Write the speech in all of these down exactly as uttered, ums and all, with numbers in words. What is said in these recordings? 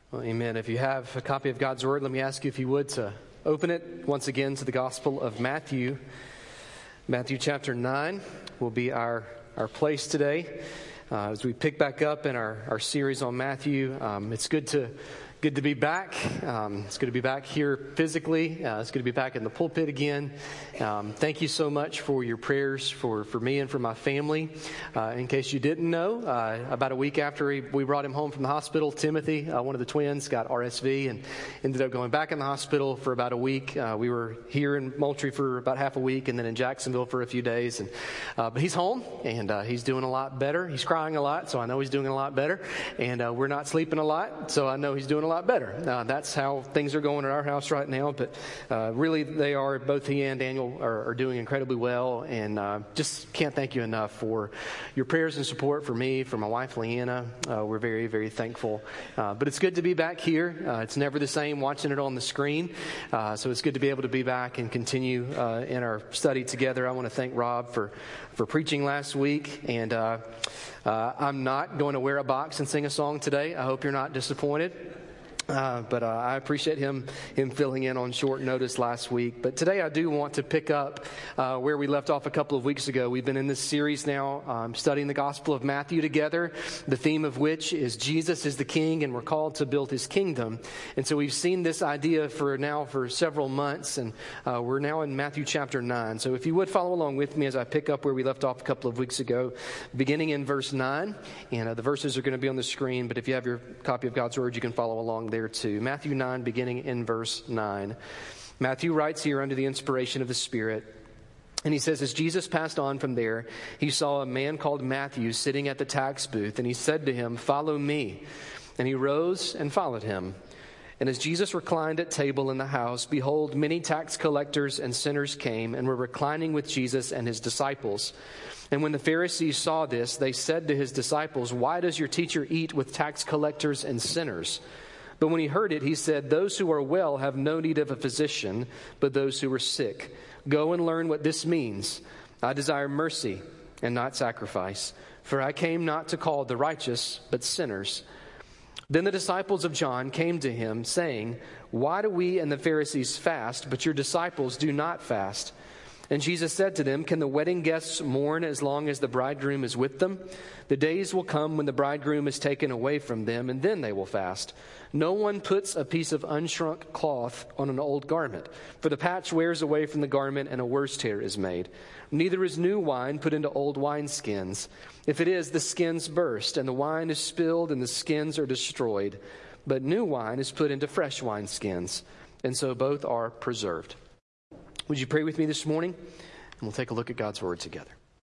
Well, amen. If you have a copy of God's Word, let me ask you if you would to open it once again to the Gospel of Matthew. Matthew chapter nine will be our, our place today. Uh, as we pick back up in our, our series on Matthew, um, it's good to good to be back. Um, it's good to be back here physically. Uh, it's good to be back in the pulpit again. Um, thank you so much for your prayers for, for me and for my family. Uh, in case you didn't know, uh, about a week after he, we brought him home from the hospital, Timothy, uh, one of the twins, got R S V and ended up going back in the hospital for about a week. Uh, we were here in Moultrie for about half a week and then in Jacksonville for a few days. And uh, but he's home and uh, he's doing a lot better. He's crying a lot, so I know he's doing a lot better. And uh, we're not sleeping a lot, so I know he's doing a lot better. Uh, that's how things are going at our house right now. But uh, really, they are, both he and Daniel are, are doing incredibly well. And uh, just can't thank you enough for your prayers and support for me, for my wife, Leanna. Uh, we're very, very thankful. Uh, but it's good to be back here. Uh, it's never the same watching it on the screen. Uh, so it's good to be able to be back and continue uh, in our study together. I want to thank Rob for, for preaching last week. And uh, uh, I'm not going to wear a box and sing a song today. I hope you're not disappointed. Uh, but uh, I appreciate him him filling in on short notice last week. But today I do want to pick up uh, where we left off a couple of weeks ago. We've been in this series now um, studying the Gospel of Matthew together, the theme of which is Jesus is the King and we're called to build His kingdom. And so we've seen this idea for now for several months, and uh, we're now in Matthew chapter nine. So if you would follow along with me as I pick up where we left off a couple of weeks ago, beginning in verse nine. And uh, the verses are going to be on the screen, but if you have your copy of God's Word, you can follow along there too. Matthew nine, beginning in verse nine. Matthew writes here under the inspiration of the Spirit, and he says, as Jesus passed on from there, he saw a man called Matthew sitting at the tax booth, and he said to him, "Follow me." And he rose and followed him. And as Jesus reclined at table in the house, behold, many tax collectors and sinners came and were reclining with Jesus and his disciples. And when the Pharisees saw this, they said to his disciples, "Why does your teacher eat with tax collectors and sinners?" But when he heard it, he said, "Those who are well have no need of a physician, but those who are sick. Go and learn what this means. I desire mercy and not sacrifice, for I came not to call the righteous, but sinners." Then the disciples of John came to him, saying, "Why do we and the Pharisees fast, but your disciples do not fast?" And Jesus said to them, "Can the wedding guests mourn as long as the bridegroom is with them? The days will come when the bridegroom is taken away from them, and then they will fast. No one puts a piece of unshrunk cloth on an old garment, for the patch wears away from the garment, and a worse tear is made. Neither is new wine put into old wineskins. If it is, the skins burst, and the wine is spilled, and the skins are destroyed. But new wine is put into fresh wineskins, and so both are preserved." Would you pray with me this morning? And we'll take a look at God's Word together.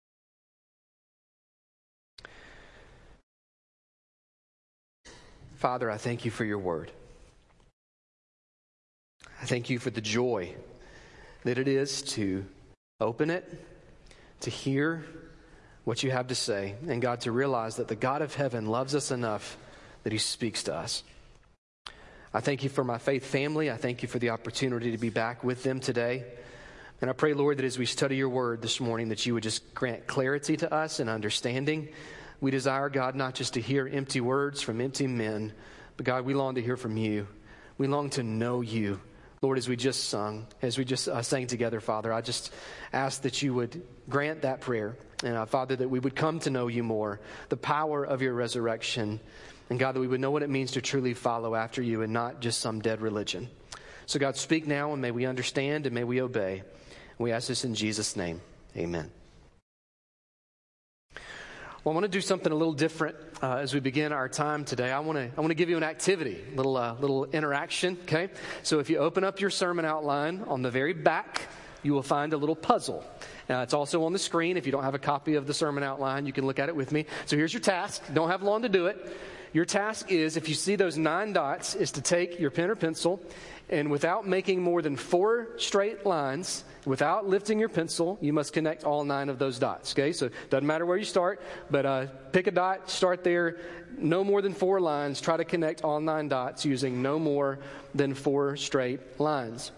Father, I thank you for your Word. I thank you for the joy that it is to open it, to hear what you have to say, and God, to realize that the God of heaven loves us enough that He speaks to us. I thank you for my faith family. I thank you for the opportunity to be back with them today. And I pray, Lord, that as we study your word this morning, that you would just grant clarity to us and understanding. We desire, God, not just to hear empty words from empty men, but God, we long to hear from you. We long to know you. Lord, as we just sung, as we just uh, sang together, Father, I just ask that you would grant that prayer. And uh, Father, that we would come to know you more, the power of your resurrection. And God, that we would know what it means to truly follow after you and not just some dead religion. So God, speak now, and may we understand and may we obey. We ask this in Jesus' name. Amen. Well, I want to do something a little different uh, as we begin our time today. I want to I want to give you an activity, a little uh, little interaction. Okay, so if you open up your sermon outline on the very back, you will find a little puzzle. Uh, it's also on the screen. If you don't have a copy of the sermon outline, you can look at it with me. So here's your task. Don't have long to do it. Your task is, if you see those nine dots, is to take your pen or pencil, and without making more than four straight lines, without lifting your pencil, you must connect all nine of those dots. Okay, so it doesn't matter where you start, but uh, pick a dot, start there, no more than four lines. Try to connect all nine dots using no more than four straight lines.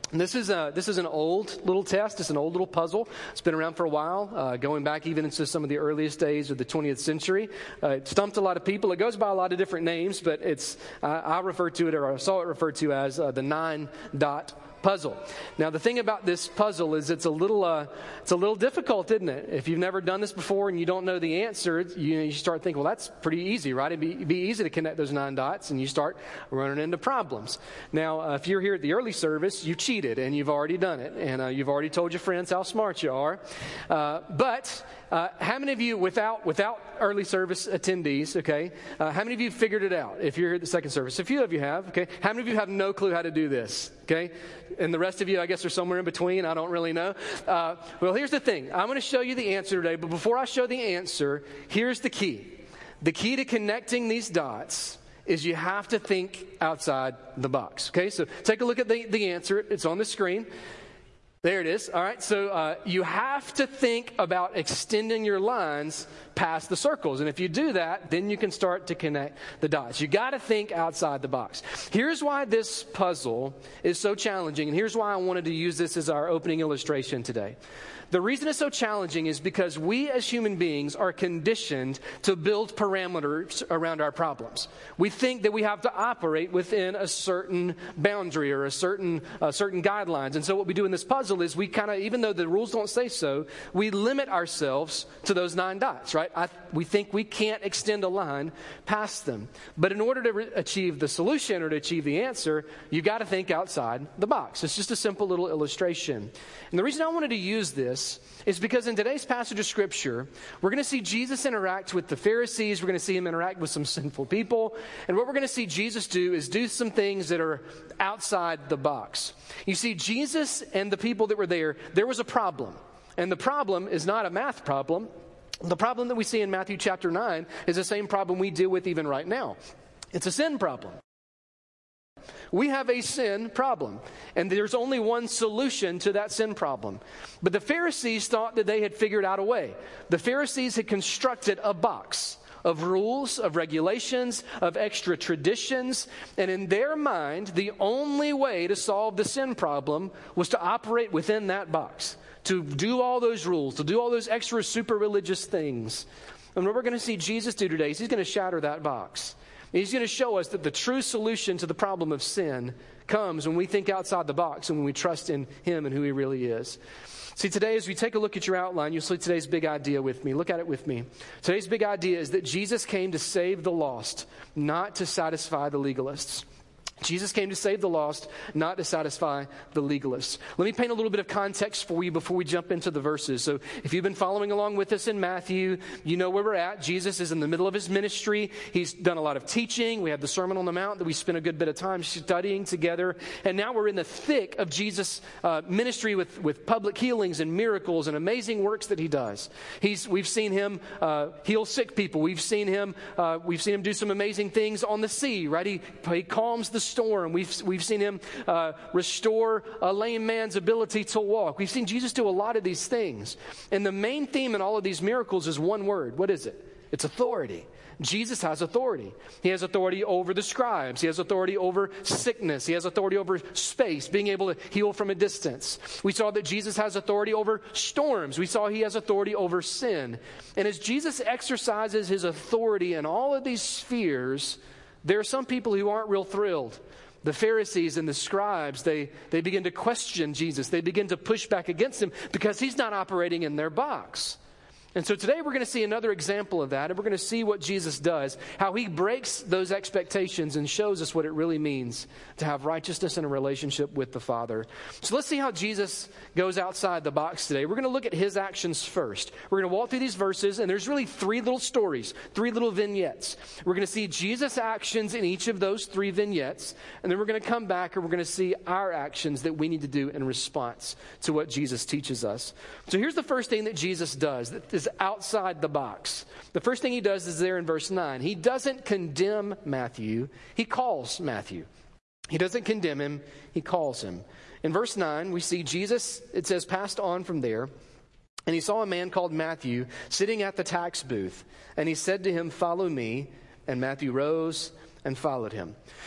And this is a, this is an old little test. It's an old little puzzle. It's been around for a while, uh, going back even into some of the earliest days of the twentieth century. Uh, it stumped a lot of people. It goes by a lot of different names, but it's uh, I refer to it, or I saw it referred to as uh, the nine-dot puzzle. Now, the thing about this puzzle is it's a little uh, it's a little difficult, isn't it? If you've never done this before and you don't know the answer, you, you start thinking, well, that's pretty easy, right? It'd be, it'd be easy to connect those nine dots, and you start running into problems. Now, uh, if you're here at the early service, you cheated, and you've already done it, and uh, you've already told your friends how smart you are. Uh, but uh, how many of you, without without early service attendees, okay, uh, how many of you figured it out if you're here at the second service? A few of you have, okay? How many of you have no clue how to do this, okay? And the rest of you, I guess, are somewhere in between. I don't really know. Uh, well, here's the thing. I'm going to show you the answer today, but before I show the answer, here's the key. The key to connecting these dots is you have to think outside the box, okay? So take a look at the, the answer. It's on the screen. There it is. All right. So uh, you have to think about extending your lines past the circles. And if you do that, then you can start to connect the dots. You got to think outside the box. Here's why this puzzle is so challenging. And here's why I wanted to use this as our opening illustration today. The reason it's so challenging is because we as human beings are conditioned to build parameters around our problems. We think that we have to operate within a certain boundary or a certain uh, certain guidelines. And so what we do in this puzzle is we kind of, even though the rules don't say so, we limit ourselves to those nine dots, right? I, we think we can't extend a line past them. But in order to re- achieve the solution or to achieve the answer, you got to think outside the box. It's just a simple little illustration. And the reason I wanted to use this is because in today's passage of Scripture, we're going to see Jesus interact with the Pharisees. We're going to see him interact with some sinful people. And what we're going to see Jesus do is do some things that are outside the box. You see, Jesus and the people that were there, there was a problem. And the problem is not a math problem. The problem that we see in Matthew chapter nine is the same problem we deal with even right now. It's a sin problem. We have a sin problem, and there's only one solution to that sin problem. But the Pharisees thought that they had figured out a way. The Pharisees had constructed a box of rules, of regulations, of extra traditions, and in their mind, the only way to solve the sin problem was to operate within that box, to do all those rules, to do all those extra super religious things. And what we're going to see Jesus do today is he's going to shatter that box. He's going to show us that the true solution to the problem of sin comes when we think outside the box and when we trust in him and who he really is. See, today as we take a look at your outline, you'll see today's big idea with me. Look at it with me. Today's big idea is that Jesus came to save the lost, not to satisfy the legalists. Jesus came to save the lost, not to satisfy the legalists. Let me paint a little bit of context for you before we jump into the verses. So if you've been following along with us in Matthew, you know where we're at. Jesus is in the middle of his ministry. He's done a lot of teaching. We have the Sermon on the Mount that we spent a good bit of time studying together. And now we're in the thick of Jesus' uh, ministry with, with public healings and miracles and amazing works that he does. He's, we've seen him uh, heal sick people. We've seen him uh, we've seen him do some amazing things on the sea, right? He, he calms the storm. We've, we've seen him uh, restore a lame man's ability to walk. We've seen Jesus do a lot of these things. And the main theme in all of these miracles is one word. What is it? It's authority. Jesus has authority. He has authority over the scribes. He has authority over sickness. He has authority over space, being able to heal from a distance. We saw that Jesus has authority over storms. We saw he has authority over sin. And as Jesus exercises his authority in all of these spheres, there are some people who aren't real thrilled. The Pharisees and the scribes, they, they begin to question Jesus. They begin to push back against him because he's not operating in their box. And so today we're going to see another example of that, and we're going to see what Jesus does, how he breaks those expectations and shows us what it really means to have righteousness in a relationship with the Father. So let's see how Jesus goes outside the box today. We're going to look at his actions first. We're going to walk through these verses, and there's really three little stories, three little vignettes. We're going to see Jesus' actions in each of those three vignettes, and then we're going to come back and we're going to see our actions that we need to do in response to what Jesus teaches us. So here's the first thing that Jesus does that is outside the box. The first thing he does is there in verse nine. He doesn't condemn Matthew. He calls Matthew. He doesn't condemn him. He calls him. In verse nine, we see Jesus, it says, passed on from there, and he saw a man called Matthew sitting at the tax booth. And he said to him, "Follow me." And Matthew rose and followed him.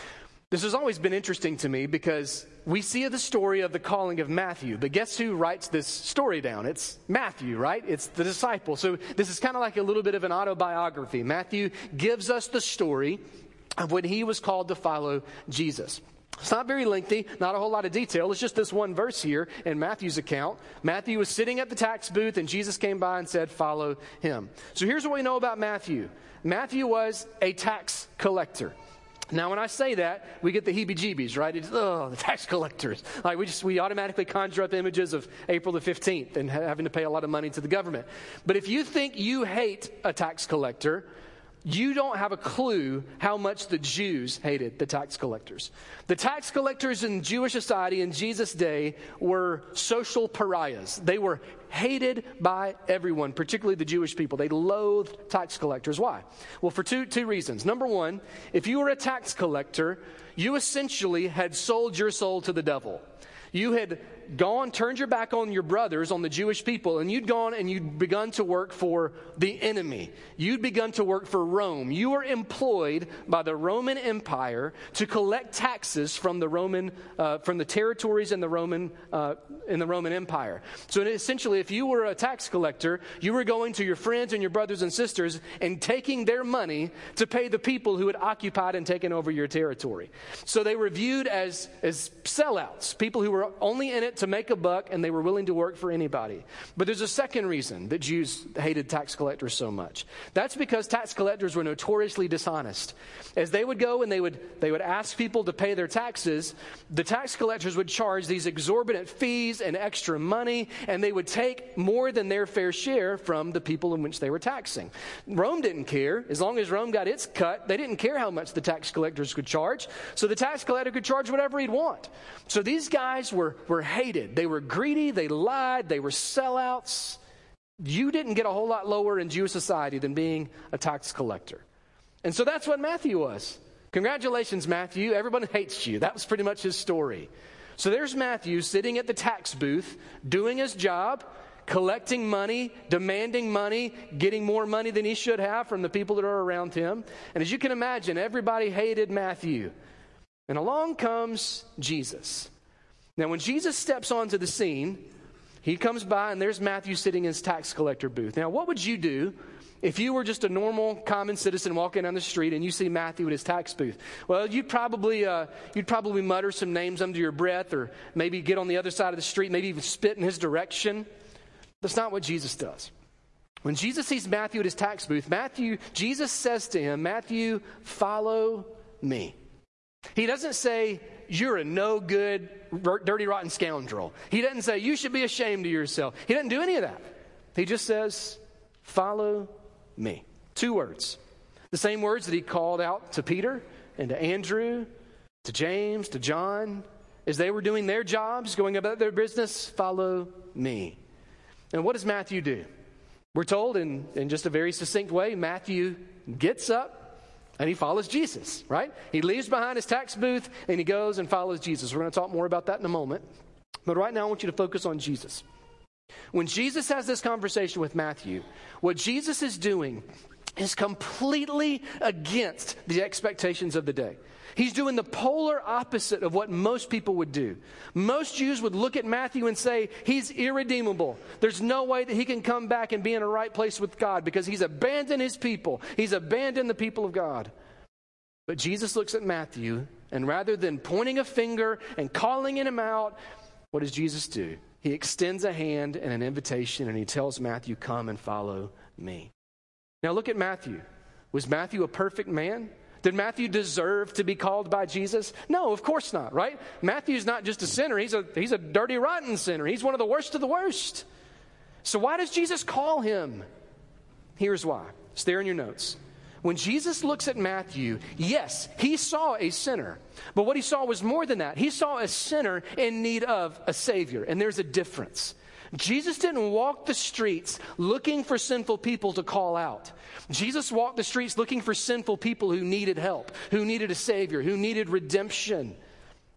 This has always been interesting to me because we see the story of the calling of Matthew, but guess who writes this story down? It's Matthew, right? It's the disciple. So this is kind of like a little bit of an autobiography. Matthew gives us the story of when he was called to follow Jesus. It's not very lengthy, not a whole lot of detail. It's just this one verse here in Matthew's account. Matthew was sitting at the tax booth and Jesus came by and said, "Follow him." So here's what we know about Matthew. Matthew was a tax collector. Now, when I say that, we get the heebie-jeebies, right? It's, oh, the tax collectors. Like we just we automatically conjure up images of April the fifteenth and having to pay a lot of money to the government. But if you think you hate a tax collector, you don't have a clue how much the Jews hated the tax collectors. The tax collectors in Jewish society in Jesus' day were social pariahs. They were hated by everyone, particularly the Jewish people. They loathed tax collectors. Why? Well, for two, two reasons. Number one, if you were a tax collector, you essentially had sold your soul to the devil. You had gone, turned your back on your brothers, on the Jewish people, and you'd gone and you'd begun to work for the enemy. You'd begun to work for Rome. You were employed by the Roman Empire to collect taxes from the Roman, uh, from the territories in the Roman, uh, in the Roman Empire. So essentially, if you were a tax collector, you were going to your friends and your brothers and sisters and taking their money to pay the people who had occupied and taken over your territory. So they were viewed as as sellouts, people who were only in it to make a buck, and they were willing to work for anybody. But there's a second reason that Jews hated tax collectors so much. That's because tax collectors were notoriously dishonest. As they would go and they would they would ask people to pay their taxes, the tax collectors would charge these exorbitant fees and extra money, and they would take more than their fair share from the people in which they were taxing. Rome didn't care. As long as Rome got its cut, they didn't care how much the tax collectors could charge. So the tax collector could charge whatever he'd want. So these guys were, were hated. They were greedy, they lied, they were sellouts. You didn't get a whole lot lower in Jewish society than being a tax collector. And so that's what Matthew was. Congratulations, Matthew. Everyone hates you. That was pretty much his story. So there's Matthew sitting at the tax booth, doing his job, collecting money, demanding money, getting more money than he should have from the people that are around him. And as you can imagine, everybody hated Matthew. And along comes Jesus. Now, when Jesus steps onto the scene, he comes by and there's Matthew sitting in his tax collector booth. Now, what would you do if you were just a normal, common citizen walking down the street and you see Matthew at his tax booth? Well, you'd probably uh, you'd probably mutter some names under your breath, or maybe get on the other side of the street, maybe even spit in his direction. That's not what Jesus does. When Jesus sees Matthew at his tax booth, Matthew, Jesus says to him, "Matthew, follow me." He doesn't say, "You're a no-good, dirty, rotten scoundrel." He doesn't say, "You should be ashamed of yourself." He doesn't do any of that. He just says, "Follow me." Two words. The same words that he called out to Peter and to Andrew, to James, to John, as they were doing their jobs, going about their business. Follow me. And what does Matthew do? We're told in, in just a very succinct way, Matthew gets up and he follows Jesus, right? He leaves behind his tax booth and he goes and follows Jesus. We're going to talk more about that in a moment. But right now I want you to focus on Jesus. When Jesus has this conversation with Matthew, what Jesus is doing is completely against the expectations of the day. He's doing the polar opposite of what most people would do. Most Jews would look at Matthew and say, he's irredeemable. There's no way that he can come back and be in a right place with God because he's abandoned his people. He's abandoned the people of God. But Jesus looks at Matthew, and rather than pointing a finger and calling him out, what does Jesus do? He extends a hand and an invitation, and he tells Matthew, "Come and follow me." Now look at Matthew. Was Matthew a perfect man? Did Matthew deserve to be called by Jesus? No, of course not, right? Matthew's not just a sinner. He's a, he's a dirty, rotten sinner. He's one of the worst of the worst. So why does Jesus call him? Here's why. It's there in your notes. When Jesus looks at Matthew, yes, he saw a sinner. But what he saw was more than that. He saw a sinner in need of a Savior. And there's a difference. Jesus didn't walk the streets looking for sinful people to call out. Jesus walked the streets looking for sinful people who needed help, who needed a Savior, who needed redemption.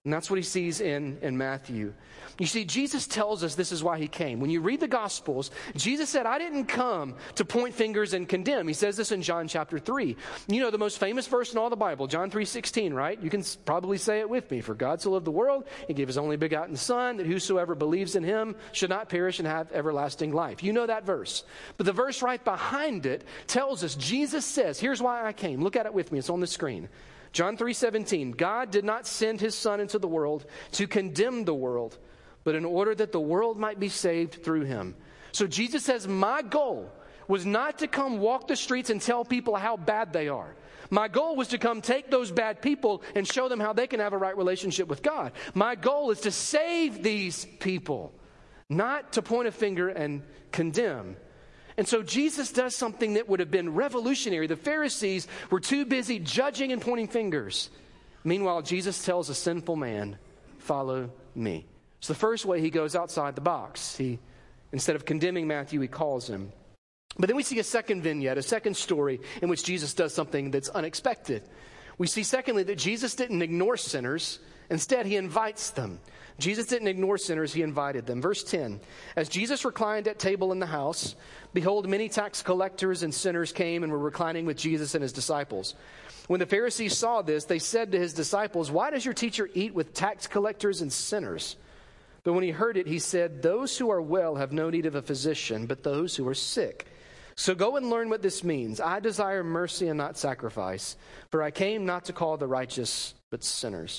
And that's what he sees in, in Matthew. You see, Jesus tells us this is why he came. When you read the Gospels, Jesus said, I didn't come to point fingers and condemn. He says this in John chapter three. You know, the most famous verse in all the Bible, John three sixteen, right? You can probably say it with me. For God so loved the world, he gave his only begotten Son, that whosoever believes in him should not perish and have everlasting life. You know that verse. But the verse right behind it tells us, Jesus says, here's why I came. Look at it with me. It's on the screen. John three seventeen, God did not send his Son into the world to condemn the world, but in order that the world might be saved through him. So Jesus says, my goal was not to come walk the streets and tell people how bad they are. My goal was to come take those bad people and show them how they can have a right relationship with God. My goal is to save these people, not to point a finger and condemn. And so Jesus does something that would have been revolutionary. The Pharisees were too busy judging and pointing fingers. Meanwhile, Jesus tells a sinful man, follow me. So the first way, he goes outside the box. He, instead of condemning Matthew, he calls him. But then we see a second vignette, a second story in which Jesus does something that's unexpected. We see, secondly, that Jesus didn't ignore sinners. Instead, he invites them. Jesus didn't ignore sinners, he invited them. Verse ten, as Jesus reclined at table in the house, behold, many tax collectors and sinners came and were reclining with Jesus and his disciples. When the Pharisees saw this, they said to his disciples, why does your teacher eat with tax collectors and sinners? But when he heard it, he said, those who are well have no need of a physician, but those who are sick. So go and learn what this means. I desire mercy and not sacrifice, for I came not to call the righteous, but sinners.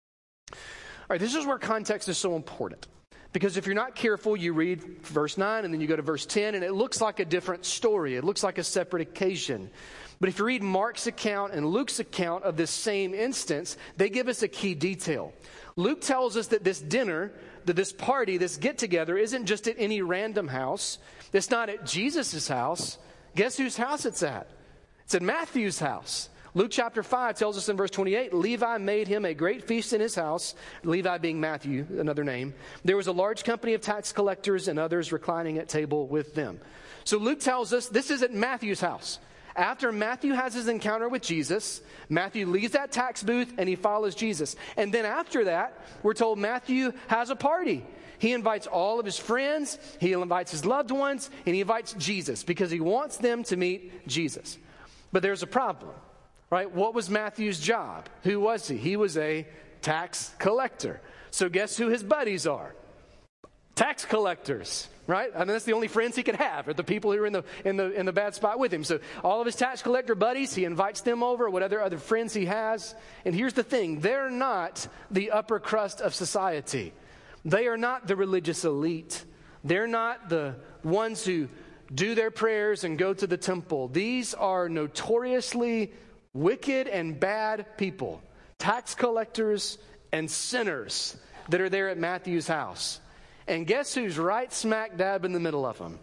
All right, this is where context is so important. Because if you're not careful, you read verse nine and then you go to verse ten, and it looks like a different story. It looks like a separate occasion. But if you read Mark's account and Luke's account of this same instance, they give us a key detail. Luke tells us that this dinner, that this party, this get-together isn't just at any random house. It's not at Jesus' house. Guess whose house it's at? It's at Matthew's house. Luke chapter five tells us in verse twenty-eight, Levi made him a great feast in his house, Levi being Matthew, another name. There was a large company of tax collectors and others reclining at table with them. So Luke tells us this is at Matthew's house. After Matthew has his encounter with Jesus, Matthew leaves that tax booth and he follows Jesus. And then after that, we're told Matthew has a party. He invites all of his friends, he invites his loved ones, and he invites Jesus because he wants them to meet Jesus. But there's a problem. Right? What was Matthew's job? Who was he? He was a tax collector. So guess who his buddies are? Tax collectors, right? I mean, that's the only friends he could have, are the people who are in the in the in the bad spot with him. So all of his tax collector buddies, he invites them over, whatever other friends he has. And here's the thing, they're not the upper crust of society. They are not the religious elite. They're not the ones who do their prayers and go to the temple. These are notoriously wicked and bad people, tax collectors and sinners that are there at Matthew's house. And guess who's right smack dab in the middle of them?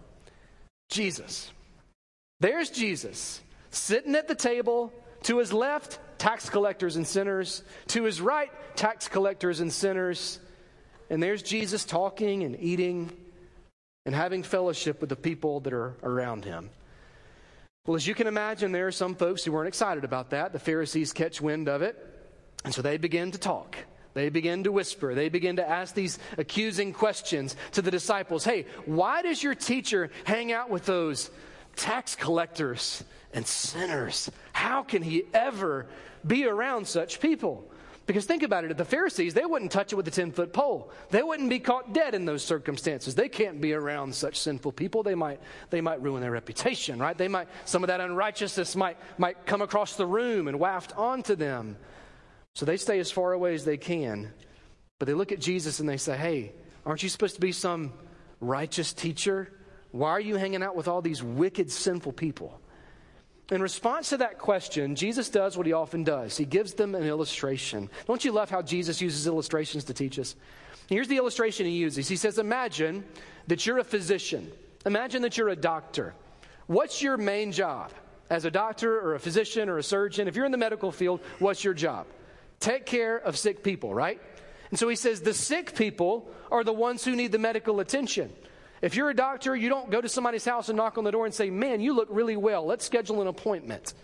Jesus. There's Jesus, sitting at the table. To his left, tax collectors and sinners. To his right, tax collectors and sinners. And there's Jesus talking and eating and having fellowship with the people that are around him. Well, as you can imagine, there are some folks who weren't excited about that. The Pharisees catch wind of it, and so they begin to talk. They begin to whisper. They begin to ask these accusing questions to the disciples. Hey, why does your teacher hang out with those tax collectors and sinners? How can he ever be around such people? Because think about it, the Pharisees, they wouldn't touch it with a ten-foot pole. They wouldn't be caught dead in those circumstances. They can't be around such sinful people. They might they might ruin their reputation, right? They might, some of that unrighteousness might, might come across the room and waft onto them. So they stay as far away as they can. But they look at Jesus and they say, hey, aren't you supposed to be some righteous teacher? Why are you hanging out with all these wicked, sinful people? In response to that question, Jesus does what he often does. He gives them an illustration. Don't you love how Jesus uses illustrations to teach us? Here's the illustration he uses. He says, imagine that you're a physician. Imagine that you're a doctor. What's your main job? As a doctor or a physician or a surgeon, if you're in the medical field, what's your job? Take care of sick people, right? And so he says the sick people are the ones who need the medical attention. If you're a doctor, you don't go to somebody's house and knock on the door and say, man, you look really well. Let's schedule an appointment.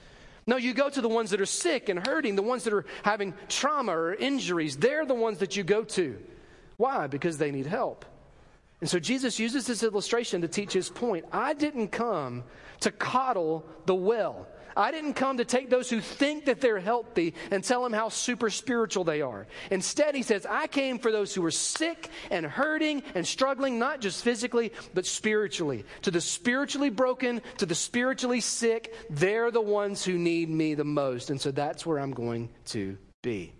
No, you go to the ones that are sick and hurting, the ones that are having trauma or injuries. They're the ones that you go to. Why? Because they need help. And so Jesus uses this illustration to teach his point. I didn't come to coddle the well. I didn't come to take those who think that they're healthy and tell them how super spiritual they are. Instead, he says, I came for those who are sick and hurting and struggling, not just physically, but spiritually. To the spiritually broken, to the spiritually sick, they're the ones who need me the most. And so that's where I'm going to be.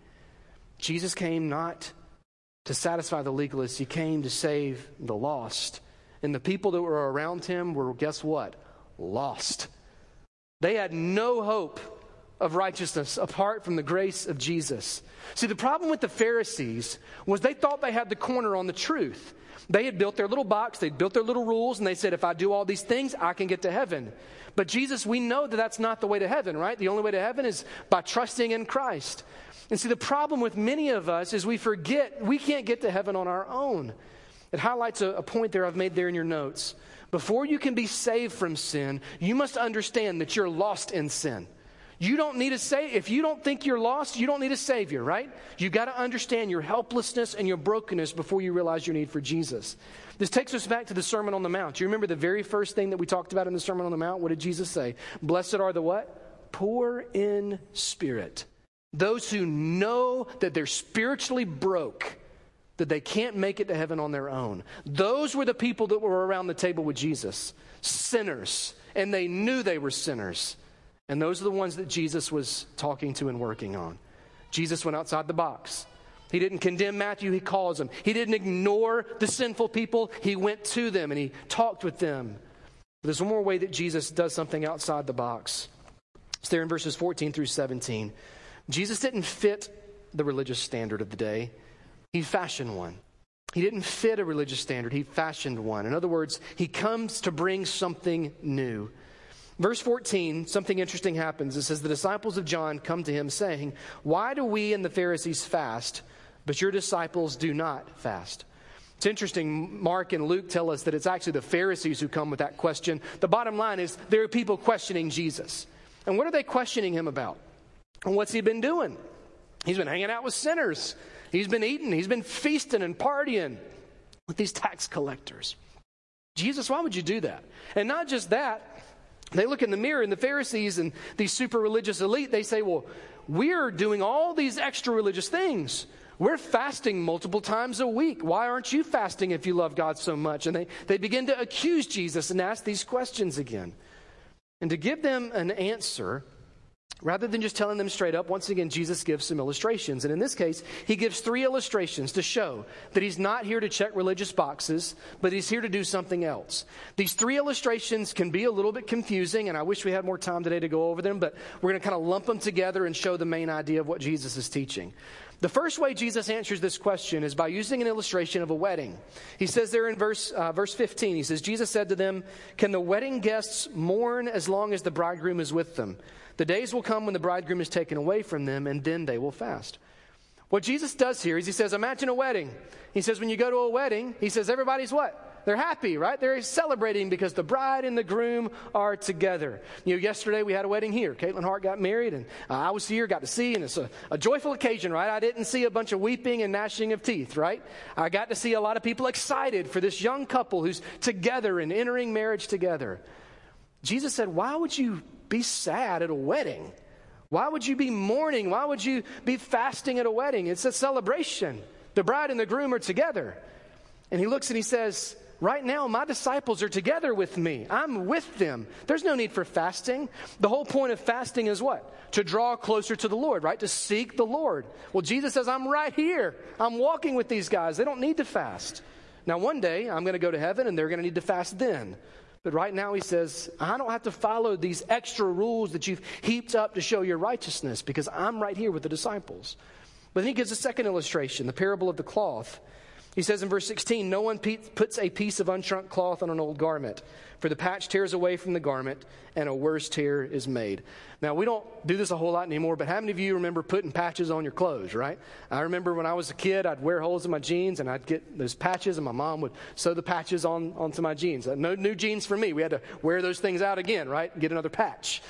Jesus came not to satisfy the legalists. He came to save the lost. And the people that were around him were, guess what? Lost. They had no hope of righteousness apart from the grace of Jesus. See, the problem with the Pharisees was they thought they had the corner on the truth. They had built their little box, they'd built their little rules, and they said, if I do all these things, I can get to heaven. But Jesus, we know that that's not the way to heaven, right? The only way to heaven is by trusting in Christ. And see, the problem with many of us is we forget we can't get to heaven on our own. It highlights a, a point there I've made there in your notes. Before you can be saved from sin, you must understand that you're lost in sin. You don't need a sa- if you don't think you're lost, you don't need a savior, right? You've got to understand your helplessness and your brokenness before you realize your need for Jesus. This takes us back to the Sermon on the Mount. Do you remember the very first thing that we talked about in the Sermon on the Mount? What did Jesus say? Blessed are the what? Poor in spirit. Those who know that they're spiritually broke, that they can't make it to heaven on their own. Those were the people that were around the table with Jesus. Sinners. And they knew they were sinners. And those are the ones that Jesus was talking to and working on. Jesus went outside the box. He didn't condemn Matthew, he calls them. He didn't ignore the sinful people. He went to them and he talked with them. But there's one more way that Jesus does something outside the box. It's there in verses fourteen through seventeen. Jesus didn't fit the religious standard of the day. He fashioned one. He didn't fit a religious standard. He fashioned one. In other words, he comes to bring something new. Verse fourteen, something interesting happens. It says, the disciples of John come to him saying, why do we and the Pharisees fast, but your disciples do not fast? It's interesting, Mark and Luke tell us that it's actually the Pharisees who come with that question. The bottom line is there are people questioning Jesus. And what are they questioning him about? And what's he been doing? He's been hanging out with sinners. He's been eating, he's been feasting and partying with these tax collectors. Jesus, why would you do that? And not just that, they look in the mirror and the Pharisees and these super religious elite, they say, well, we're doing all these extra religious things. We're fasting multiple times a week. Why aren't you fasting if you love God so much? And they, they begin to accuse Jesus and ask these questions again. And to give them an answer, rather than just telling them straight up, once again, Jesus gives some illustrations. And in this case, he gives three illustrations to show that he's not here to check religious boxes, but he's here to do something else. These three illustrations can be a little bit confusing, and I wish we had more time today to go over them, but we're going to kind of lump them together and show the main idea of what Jesus is teaching. The first way Jesus answers this question is by using an illustration of a wedding. He says there in verse uh, verse fifteen, he says, Jesus said to them, can the wedding guests mourn as long as the bridegroom is with them? The days will come when the bridegroom is taken away from them, and then they will fast. What Jesus does here is he says, imagine a wedding. He says, when you go to a wedding, he says, everybody's what? They're happy, right? They're celebrating because the bride and the groom are together. You know, yesterday we had a wedding here. Caitlin Hart got married, and uh, I was here, got to see, and it's a, a joyful occasion, right? I didn't see a bunch of weeping and gnashing of teeth, right? I got to see a lot of people excited for this young couple who's together and entering marriage together. Jesus said, why would you be sad at a wedding? Why would you be mourning? Why would you be fasting at a wedding? It's a celebration. The bride and the groom are together. And he looks and he says, right now my disciples are together with me. I'm with them. There's no need for fasting. The whole point of fasting is what? To draw closer to the Lord, right? To seek the Lord. Well, Jesus says, I'm right here. I'm walking with these guys. They don't need to fast. Now, one day I'm going to go to heaven and they're going to need to fast then. But right now he says, I don't have to follow these extra rules that you've heaped up to show your righteousness because I'm right here with the disciples. But then he gives a second illustration, the parable of the cloth. He says in verse sixteen, no one pe- puts a piece of unshrunk cloth on an old garment, for the patch tears away from the garment and a worse tear is made. Now, we don't do this a whole lot anymore, but how many of you remember putting patches on your clothes, right? I remember when I was a kid, I'd wear holes in my jeans and I'd get those patches and my mom would sew the patches on onto my jeans. No new jeans for me. We had to wear those things out again, right? Get another patch.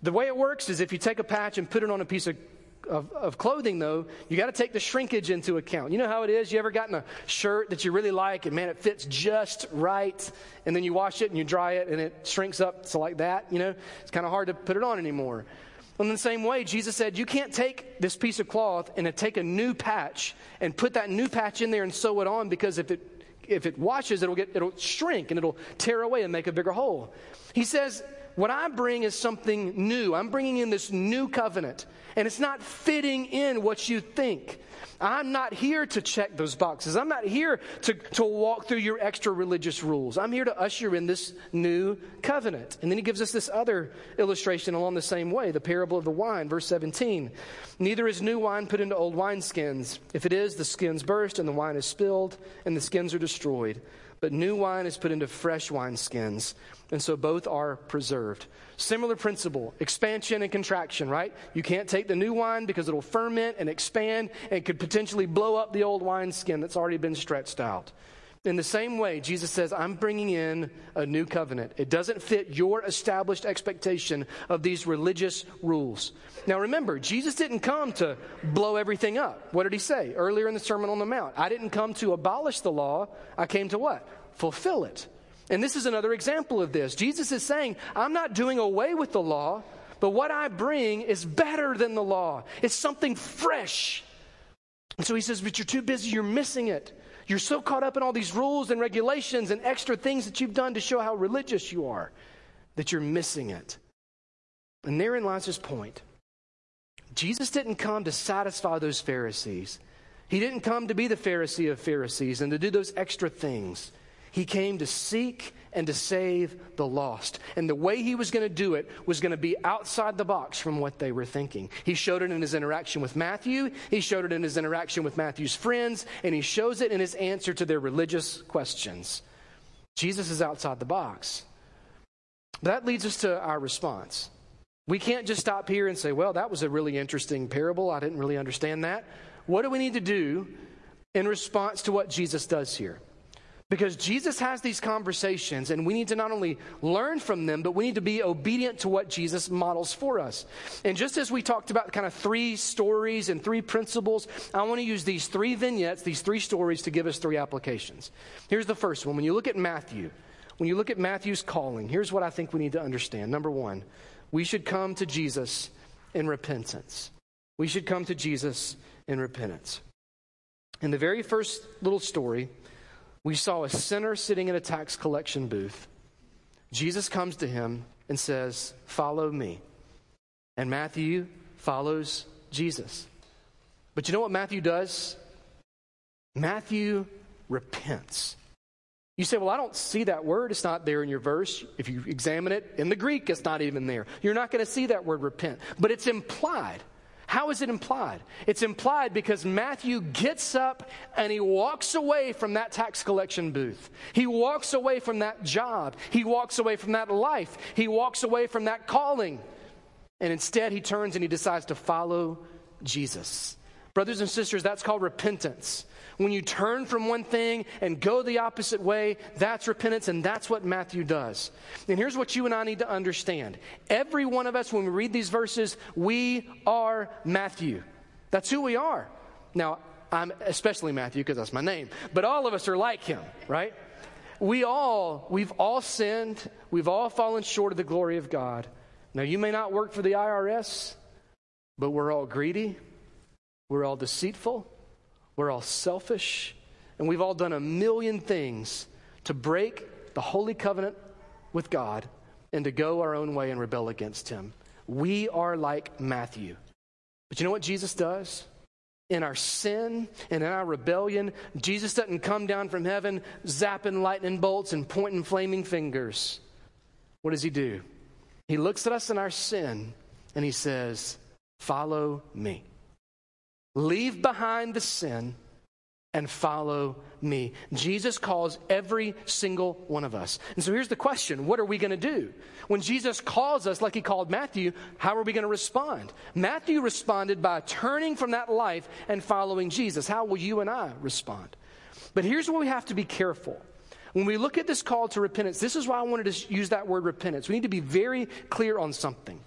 The way it works is if you take a patch and put it on a piece of Of, of clothing, though, you got to take the shrinkage into account. You know how it is? You ever gotten a shirt that you really like and, man, it fits just right, and then you wash it and you dry it and it shrinks up to like that, you know? It's kind of hard to put it on anymore. In the same way, Jesus said, you can't take this piece of cloth and take a new patch and put that new patch in there and sew it on, because if it if it washes, it'll get it'll shrink and it'll tear away and make a bigger hole. He says, what I bring is something new. I'm bringing in this new covenant, and it's not fitting in what you think. I'm not here to check those boxes. I'm not here to, to walk through your extra religious rules. I'm here to usher in this new covenant. And then he gives us this other illustration along the same way, the parable of the wine, verse seventeen. Neither is new wine put into old wineskins. If it is, the skins burst and the wine is spilled and the skins are destroyed. But new wine is put into fresh wineskins, and so both are preserved. Similar principle, expansion and contraction, right? You can't take the new wine because it'll ferment and expand and could potentially blow up the old wineskin that's already been stretched out. In the same way, Jesus says, I'm bringing in a new covenant. It doesn't fit your established expectation of these religious rules. Now remember, Jesus didn't come to blow everything up. What did he say earlier in the Sermon on the Mount? I didn't come to abolish the law. I came to what? Fulfill it. And this is another example of this. Jesus is saying, I'm not doing away with the law, but what I bring is better than the law. It's something fresh. And so he says, but you're too busy. You're missing it. You're so caught up in all these rules and regulations and extra things that you've done to show how religious you are that you're missing it. And therein lies his point. Jesus didn't come to satisfy those Pharisees. He didn't come to be the Pharisee of Pharisees and to do those extra things. He came to seek and to save the lost. And the way he was going to do it was going to be outside the box from what they were thinking. He showed it in his interaction with Matthew. He showed it in his interaction with Matthew's friends. And he shows it in his answer to their religious questions. Jesus is outside the box. That leads us to our response. We can't just stop here and say, well, that was a really interesting parable. I didn't really understand that. What do we need to do in response to what Jesus does here? Because Jesus has these conversations, and we need to not only learn from them, but we need to be obedient to what Jesus models for us. And just as we talked about kind of three stories and three principles, I want to use these three vignettes, these three stories, to give us three applications. Here's the first one. When you look at Matthew, when you look at Matthew's calling, here's what I think we need to understand. Number one, we should come to Jesus in repentance. We should come to Jesus in repentance. In the very first little story, we saw a sinner sitting in a tax collection booth. Jesus comes to him and says, follow me. And Matthew follows Jesus. But you know what Matthew does? Matthew repents. You say, well, I don't see that word. It's not there in your verse. If you examine it in the Greek, it's not even there. You're not going to see that word repent. But it's implied. How is it implied? It's implied because Matthew gets up and he walks away from that tax collection booth. He walks away from that job. He walks away from that life. He walks away from that calling. And instead he turns and he decides to follow Jesus. Brothers and sisters, that's called repentance. When you turn from one thing and go the opposite way, that's repentance, and that's what Matthew does. And here's what you and I need to understand. Every one of us, when we read these verses, we are Matthew. That's who we are. Now, I'm especially Matthew because that's my name, but all of us are like him, right? We all, we've all sinned. We've all fallen short of the glory of God. Now, you may not work for the I R S, but we're all greedy. We're all deceitful. We're all selfish, and we've all done a million things to break the holy covenant with God and to go our own way and rebel against him. We are like Matthew. But you know what Jesus does? In our sin and in our rebellion, Jesus doesn't come down from heaven zapping lightning bolts and pointing flaming fingers. What does he do? He looks at us in our sin and he says, follow me. Leave behind the sin and follow me. Jesus calls every single one of us. And so here's the question. What are we going to do? When Jesus calls us like he called Matthew, how are we going to respond? Matthew responded by turning from that life and following Jesus. How will you and I respond? But here's where we have to be careful. When we look at this call to repentance, this is why I wanted to use that word repentance. We need to be very clear on something.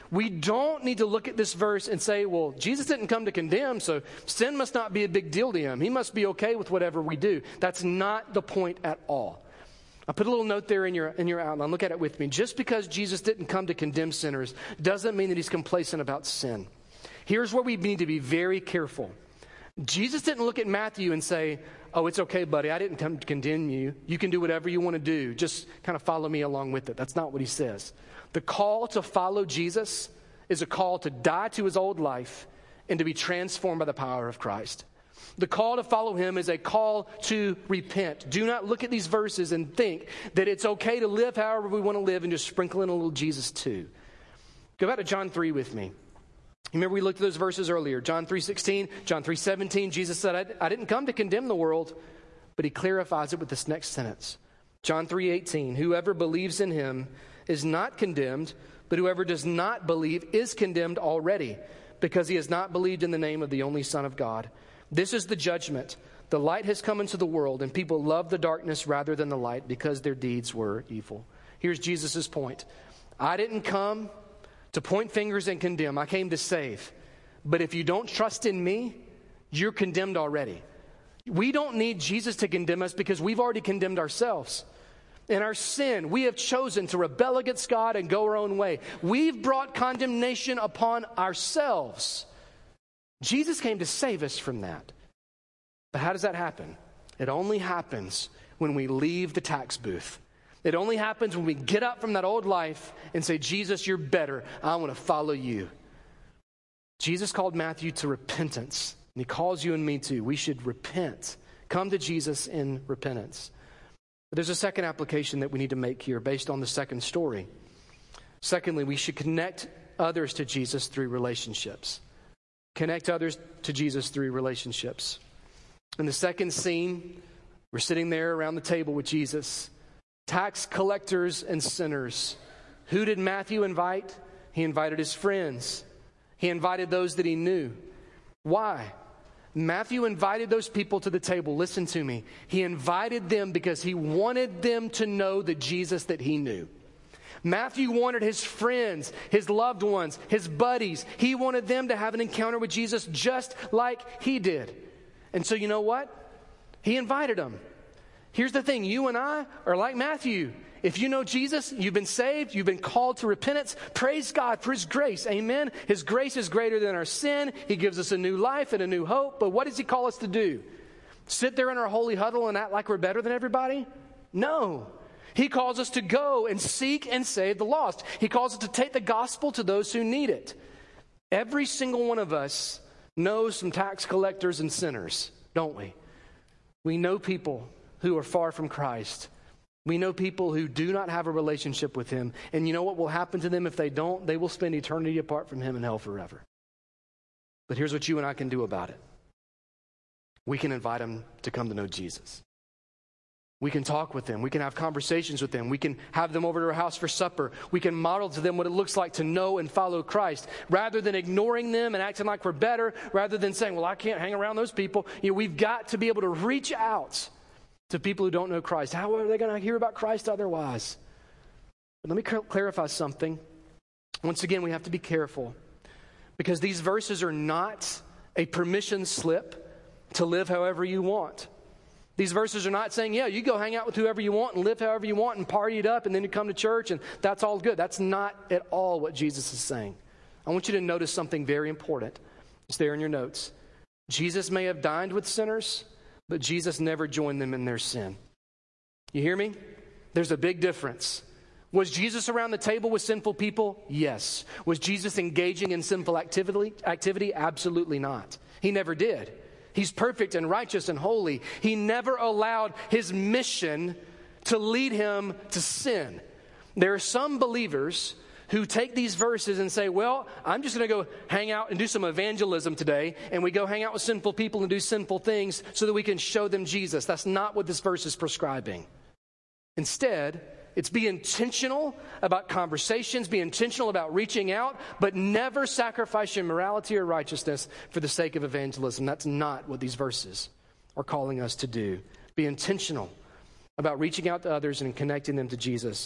We don't need to look at this verse and say, well, Jesus didn't come to condemn, so sin must not be a big deal to him. He must be okay with whatever we do. That's not the point at all. I put a little note there in your, in your outline. Look at it with me. Just because Jesus didn't come to condemn sinners doesn't mean that he's complacent about sin. Here's where we need to be very careful. Jesus didn't look at Matthew and say, oh, it's okay, buddy. I didn't come to condemn you. You can do whatever you want to do. Just kind of follow me along with it. That's not what he says. The call to follow Jesus is a call to die to his old life and to be transformed by the power of Christ. The call to follow him is a call to repent. Do not look at these verses and think that it's okay to live however we want to live and just sprinkle in a little Jesus too. Go back to John three with me. Remember we looked at those verses earlier. John three sixteen, John three seventeen. Jesus said, I, I didn't come to condemn the world, but he clarifies it with this next sentence. John three eighteen, whoever believes in him is not condemned, but whoever does not believe is condemned already, because he has not believed in the name of the only Son of God. This is the judgment. The light has come into the world, and people love the darkness rather than the light because their deeds were evil. Here's Jesus' point. I didn't come to point fingers and condemn. I came to save. But if you don't trust in me, you're condemned already. We don't need Jesus to condemn us because we've already condemned ourselves. In our sin, we have chosen to rebel against God and go our own way. We've brought condemnation upon ourselves. Jesus came to save us from that. But how does that happen? It only happens when we leave the tax booth. It only happens when we get up from that old life and say, Jesus, you're better. I want to follow you. Jesus called Matthew to repentance, and he calls you and me too. We should repent. Come to Jesus in repentance. But there's a second application that we need to make here based on the second story. Secondly, we should connect others to Jesus through relationships. Connect others to Jesus through relationships. In the second scene, we're sitting there around the table with Jesus. Tax collectors and sinners. Who did Matthew invite? He invited his friends. He invited those that he knew. Why? Matthew invited those people to the table. Listen to me. He invited them because he wanted them to know the Jesus that he knew. Matthew wanted his friends, his loved ones, his buddies. He wanted them to have an encounter with Jesus just like he did. And so you know what? He invited them. Here's the thing. You and I are like Matthew. If you know Jesus, you've been saved, you've been called to repentance. Praise God for his grace. Amen. His grace is greater than our sin. He gives us a new life and a new hope. But what does he call us to do? Sit there in our holy huddle and act like we're better than everybody? No. He calls us to go and seek and save the lost. He calls us to take the gospel to those who need it. Every single one of us knows some tax collectors and sinners, don't we? We know people who are far from Christ. We know people who do not have a relationship with him. And you know what will happen to them if they don't? They will spend eternity apart from him in hell forever. But here's what you and I can do about it. We can invite them to come to know Jesus. We can talk with them. We can have conversations with them. We can have them over to our house for supper. We can model to them what it looks like to know and follow Christ. Rather than ignoring them and acting like we're better, rather than saying, well, I can't hang around those people. You know, we've got to be able to reach out to people who don't know Christ. How are they going to hear about Christ otherwise? But let me cl- clarify something. Once again, we have to be careful because these verses are not a permission slip to live however you want. These verses are not saying, yeah, you go hang out with whoever you want and live however you want and party it up and then you come to church and that's all good. That's not at all what Jesus is saying. I want you to notice something very important. It's there in your notes. Jesus may have dined with sinners, but Jesus never joined them in their sin. You hear me? There's a big difference. Was Jesus around the table with sinful people? Yes. Was Jesus engaging in sinful activity? Activity? Absolutely not. He never did. He's perfect and righteous and holy. He never allowed his mission to lead him to sin. There are some believers who take these verses and say, well, I'm just going to go hang out and do some evangelism today, and we go hang out with sinful people and do sinful things so that we can show them Jesus. That's not what this verse is prescribing. Instead, it's be intentional about conversations, be intentional about reaching out, but never sacrifice your morality or righteousness for the sake of evangelism. That's not what these verses are calling us to do. Be intentional about reaching out to others and connecting them to Jesus.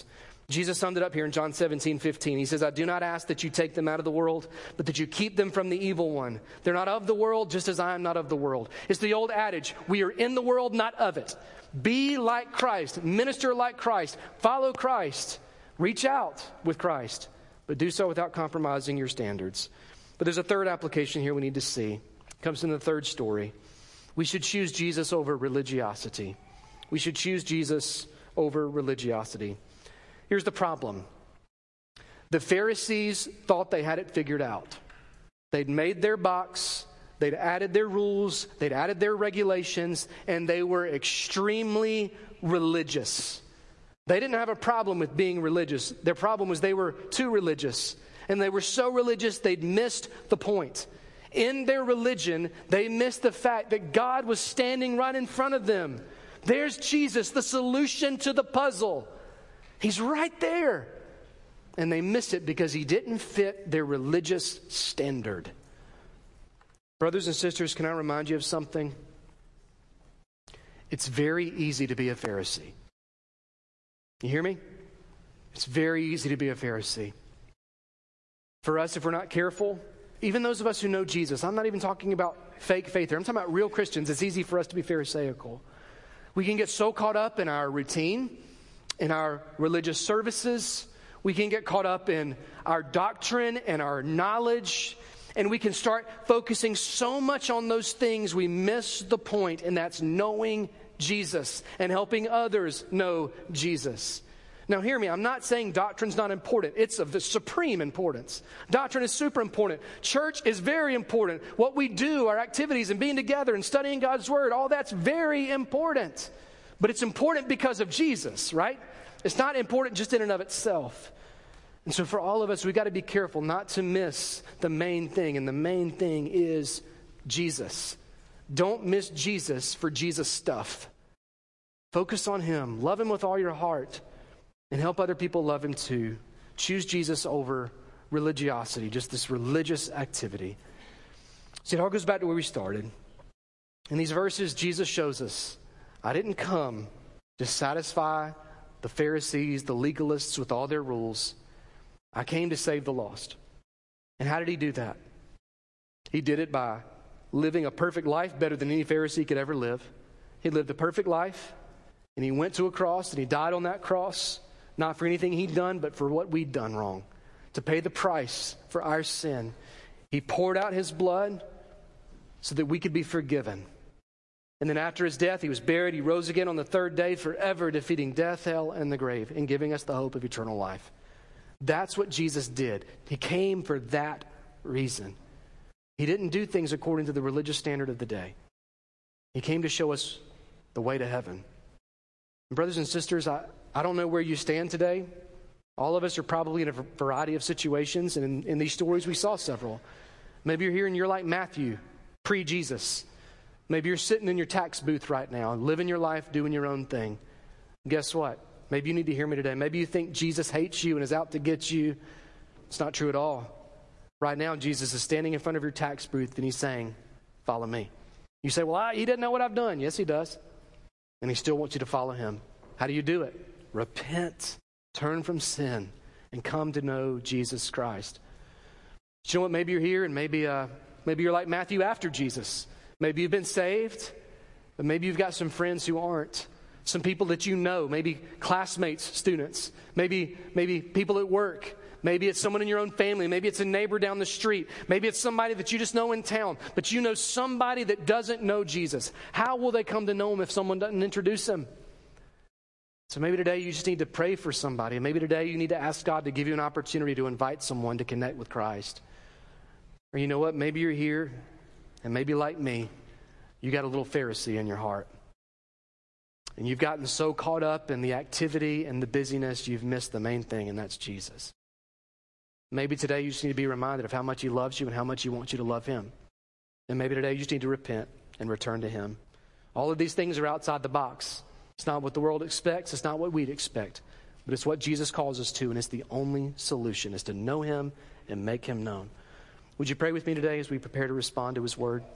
Jesus summed it up here in John seventeen fifteen. He says, I do not ask that you take them out of the world, but that you keep them from the evil one. They're not of the world, just as I am not of the world. It's the old adage, we are in the world, not of it. Be like Christ, minister like Christ, follow Christ, reach out with Christ, but do so without compromising your standards. But there's a third application here we need to see. It comes in the third story. We should choose Jesus over religiosity. We should choose Jesus over religiosity. Here's the problem. The Pharisees thought they had it figured out. They'd made their box, they'd added their rules, they'd added their regulations, and they were extremely religious. They didn't have a problem with being religious. Their problem was they were too religious. And they were so religious, they'd missed the point. In their religion, they missed the fact that God was standing right in front of them. There's Jesus, the solution to the puzzle. He's right there. And they miss it because he didn't fit their religious standard. Brothers and sisters, can I remind you of something? It's very easy to be a Pharisee. You hear me? It's very easy to be a Pharisee. For us, if we're not careful, even those of us who know Jesus, I'm not even talking about fake faith here. I'm talking about real Christians. It's easy for us to be Pharisaical. We can get so caught up in our routine, in our religious services. We can get caught up in our doctrine and our knowledge. And we can start focusing so much on those things we miss the point, and that's knowing Jesus and helping others know Jesus. Now hear me, I'm not saying doctrine's not important. It's of the supreme importance. Doctrine is super important. Church is very important. What we do, our activities and being together and studying God's Word, all that's very important. But it's important because of Jesus, right? It's not important just in and of itself. And so for all of us, we've got to be careful not to miss the main thing. And the main thing is Jesus. Don't miss Jesus for Jesus stuff. Focus on Him. Love Him with all your heart. And help other people love Him too. Choose Jesus over religiosity, just this religious activity. See, it all goes back to where we started. In these verses, Jesus shows us, I didn't come to satisfy the Pharisees, the legalists with all their rules. I came to save the lost. And how did He do that? He did it by living a perfect life, better than any Pharisee could ever live. He lived a perfect life, and He went to a cross, and He died on that cross. Not for anything He'd done, but for what we'd done wrong. To pay the price for our sin. He poured out His blood so that we could be forgiven. And then after His death, He was buried. He rose again on the third day, forever defeating death, hell, and the grave, and giving us the hope of eternal life. That's what Jesus did. He came for that reason. He didn't do things according to the religious standard of the day. He came to show us the way to heaven. And brothers and sisters, I... I don't know where you stand today. All of us are probably in a variety of situations, and in, in these stories we saw several. Maybe you're here and you're like Matthew, pre-Jesus. Maybe you're sitting in your tax booth right now, living your life, doing your own thing. Guess what? Maybe you need to hear me today. Maybe you think Jesus hates you and is out to get you. It's not true at all. Right now, Jesus is standing in front of your tax booth and He's saying, follow me. You say, well, I, He doesn't know what I've done. Yes, He does. And He still wants you to follow Him. How do you do it? Repent, turn from sin, and come to know Jesus Christ. You know what? Maybe you're here, and maybe uh, maybe you're like Matthew after Jesus. Maybe you've been saved, but maybe you've got some friends who aren't. Some people that you know, maybe classmates, students, maybe maybe people at work. Maybe it's someone in your own family. Maybe it's a neighbor down the street. Maybe it's somebody that you just know in town. But you know somebody that doesn't know Jesus. How will they come to know Him if someone doesn't introduce Him? So maybe today you just need to pray for somebody. Maybe today you need to ask God to give you an opportunity to invite someone to connect with Christ. Or you know what? Maybe you're here, and maybe like me, you got a little Pharisee in your heart. And you've gotten so caught up in the activity and the busyness, you've missed the main thing, and that's Jesus. Maybe today you just need to be reminded of how much He loves you and how much He wants you to love Him. And maybe today you just need to repent and return to Him. All of these things are outside the box. It's not what the world expects. It's not what we'd expect. But it's what Jesus calls us to, and it's the only solution, is to know Him and make Him known. Would you pray with me today as we prepare to respond to His Word?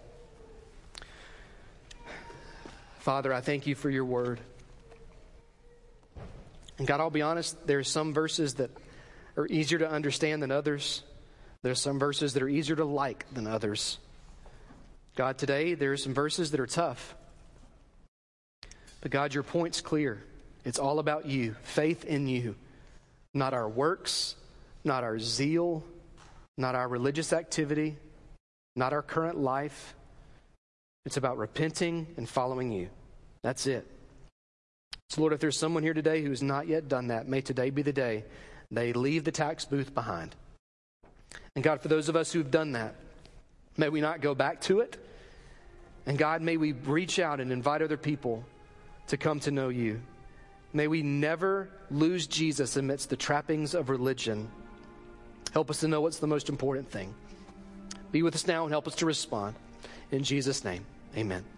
Father, I thank You for Your Word. And God, I'll be honest, there are some verses that are easier to understand than others. There are some verses that are easier to like than others. God, today there are some verses that are tough. But God, your point's clear. It's all about you, faith in you. Not our works, not our zeal, not our religious activity, not our current life. It's about repenting and following you. That's it. So Lord, if there's someone here today who has not yet done that, may today be the day they leave the tax booth behind. And God, for those of us who've done that, may we not go back to it. And God, may we reach out and invite other people to come to know you. May we never lose Jesus amidst the trappings of religion. Help us to know what's the most important thing. Be with us now and help us to respond. In Jesus' name, amen.